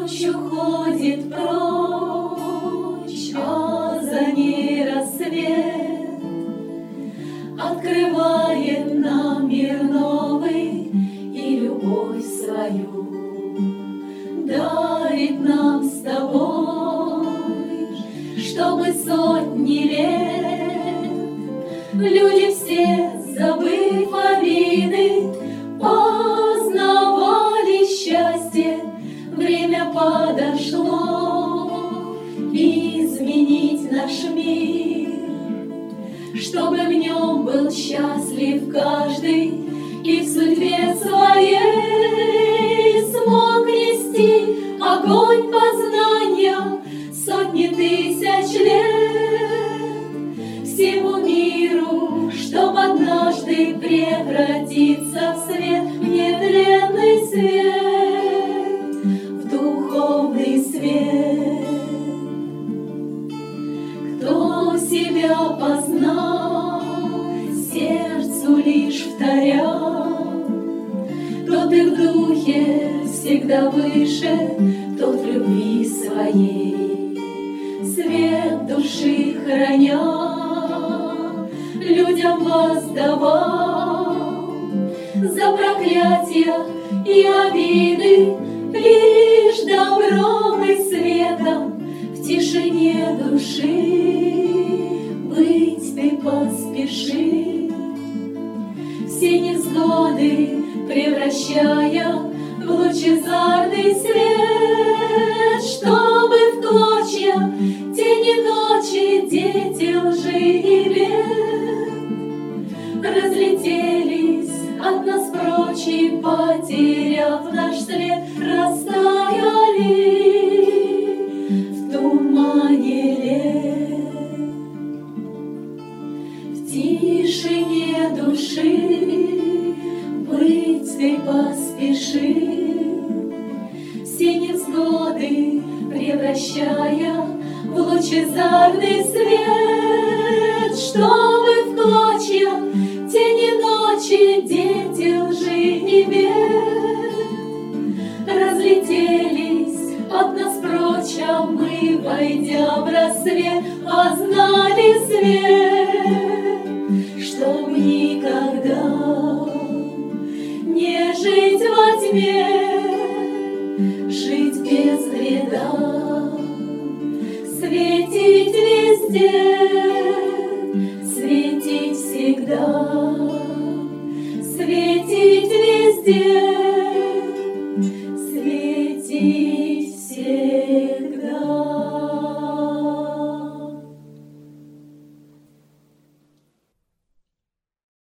Ночь уходит прочь, а за ней рассвет открывает нам мир новый и любовь свою дарит нам с тобой, чтобы сотни лет люди все, забыв обиды, познавали счастье. Время подошло изменить наш мир, чтобы в нем был счастлив каждый и в судьбе своей смог нести огонь познания сотни тысяч лет всему миру, чтоб однажды превратиться в свет, в нетленный свет, в духовный свет. Кто себя познал, сердцу лишь вторя, тот и в духе всегда выше, тот любви своей свет души храня, людям воздавал за проклятия и обиды лишь добром и светом в тишине души быть ты поспеши, все невзгоды превращая в лучезарный свет, чтобы в клочья тени ночи дети лжи и бед разлетелись от нас прочь и, потеряв наш след, растаяли в тумане лет. В тишине души быть ты поспеши, все невзгоды превращая в лучезарный свет, чтобы в клочья тени ночи дети лжи и бед разлетелись от нас прочь, а мы, войдя в рассвет, познали свет, чтоб никогда не жить во тьме, жить без вреда, светить везде, светить всегда, светить везде, светить всегда.